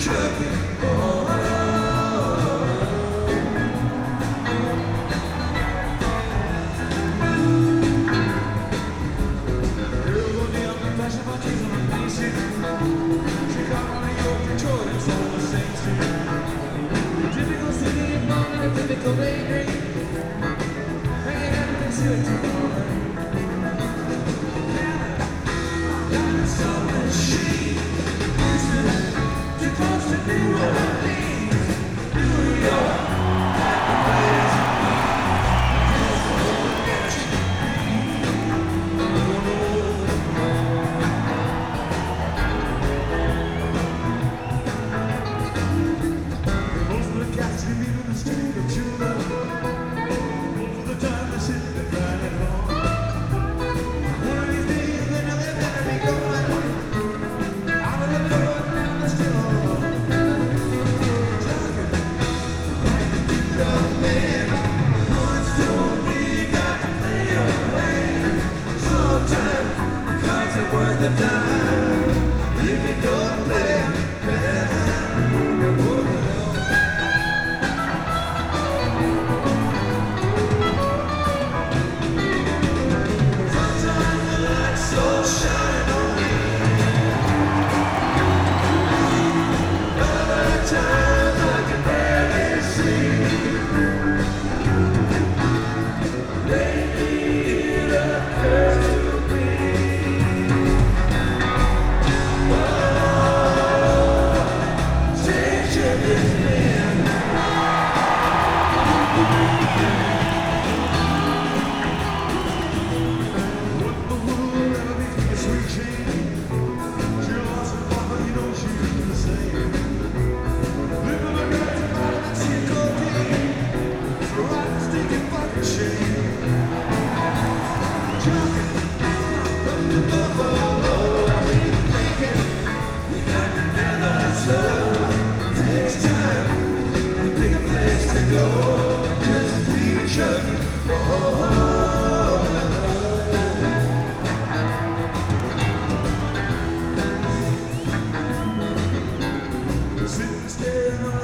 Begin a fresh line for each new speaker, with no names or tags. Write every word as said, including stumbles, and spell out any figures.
Typical daydream, hanging out next to it tomorrow. So much shame, too close to New Orleans, New York, like the place to be. Just won't get you. Most of the cats you meet on the street are true love. Most of the time they sit and cry at home. One of these days they know they better be going out of the door, and they're still alone. Talking like a good young man. Once told me you got to play your hand. Sometimes the cards are worth the time. If you don't play, sitting staring